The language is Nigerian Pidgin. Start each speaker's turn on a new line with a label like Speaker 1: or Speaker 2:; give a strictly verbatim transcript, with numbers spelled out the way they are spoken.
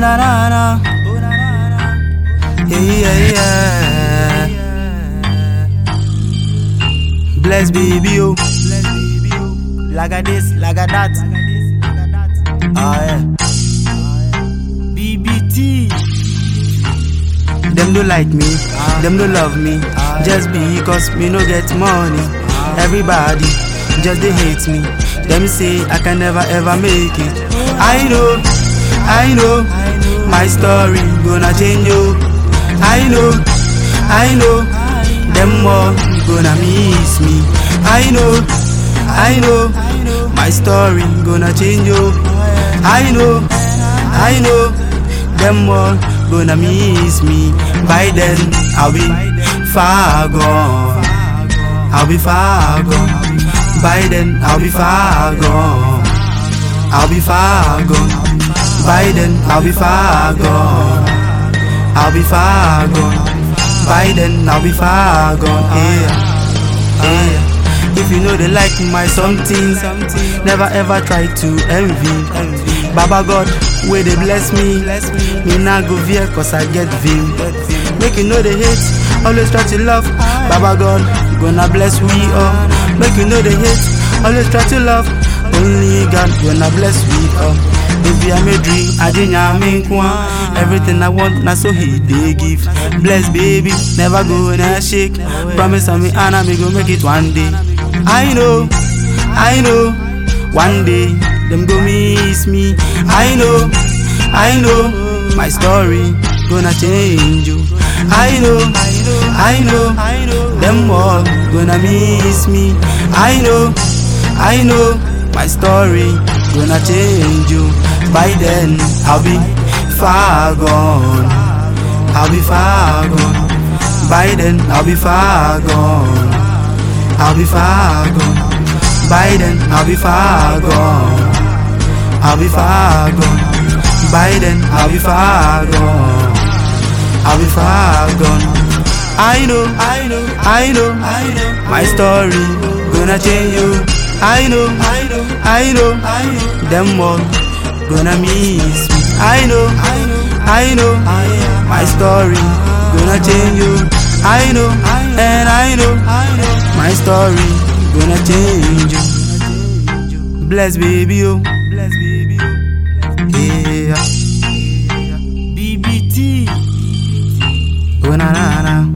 Speaker 1: na na na, yeah yeah yeah. Bless baby oh, like a this, like a that. Ah yeah. B B T. Them don't like me, them don't love me, just because me no get money. Everybody just they hate me. Them say I can never ever make it. I know, I know, my story gonna change you. I know, I know, them all gonna miss me. I know, I know, my story gonna change you. I know, I know, them all gonna miss me. By then I'll be far gone. I'll be far gone. By then I'll be far gone. I'll be far gone. By then I'll be far gone. I'll be far gone. By then I'll be far gone. Yeah, yeah. If you know they like my something, never ever try to envy. Baba God, where they bless me, me nah go veer cause I get view. Make you know they hate, always try to love. Baba God, gonna bless we all. Make you know they hate, always try to love. Only God gonna bless we all. If I'm a dream, I didn't make one. Everything I want, now so he they give. Bless baby, never gonna shake. Promise on me and I me go make it one day. I know, I know, one day them go miss me. I know, I know, my story gonna change you. I know, I know, them all gonna miss me. I know, I know, my story gonna change you. By then I'll be far gone. I'll be far gone. By then I'll be far gone. I'll be far gone. By then I'll be far gone. I'll be far gone. By then I'll be far gone. I'll be far gone. I know, I know, I know, I know, my story gonna change you. I know, I know, I know, I know, them all gonna miss me. I know, I know, I know, my story gonna change you. I know, and I know, my story gonna change you. Bless baby oh, bless baby oh, yeah. B B T. Oh na na na.